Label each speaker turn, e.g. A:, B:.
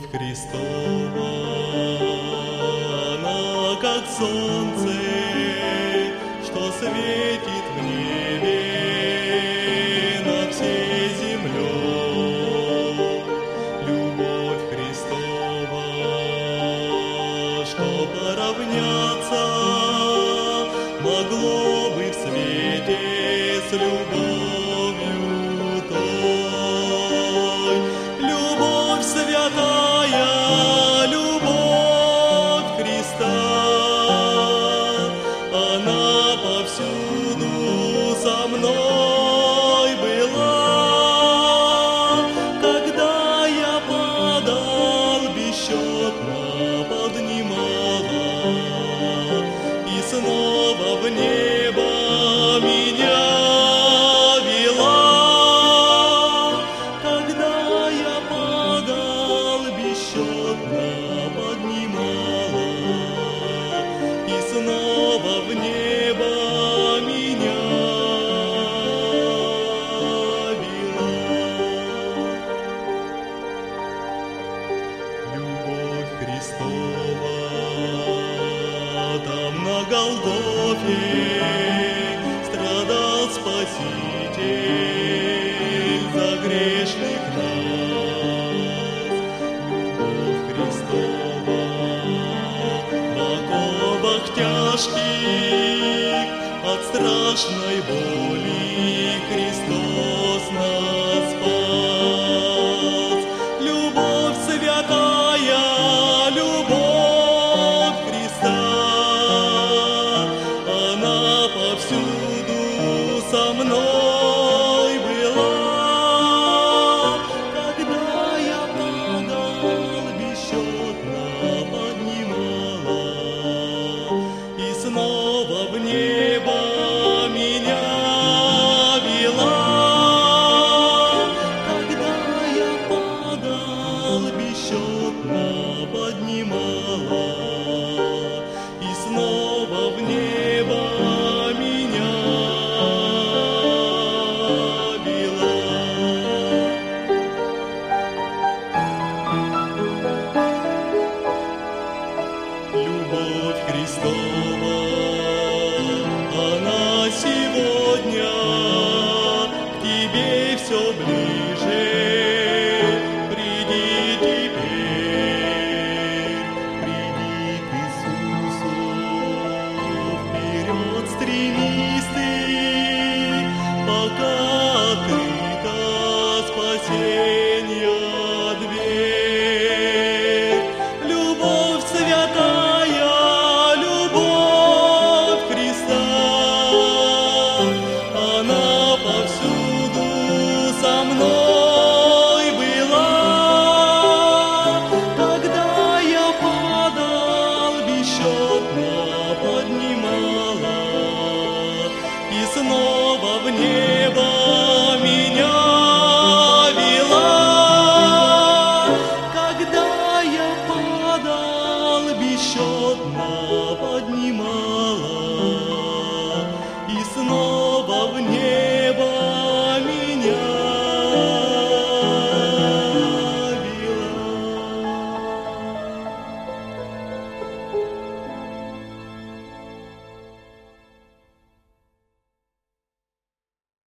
A: Христова, она как солнце, что светит в небе над всей землей. Любовь Христова, что поравняться могло бы в свете с любовью той. Любовь святая, любовь Христа, она повсюду со мной была. Когда я падал, бесчетно поднимала и снова в небо меня вела. Когда я падал, бесчетно поднимала и снова в небо меня вела. Любовь Христова, там на Голгофе страдал Спаситель за грешных нас. Любовь Христова в оковах тяжких от страшной боли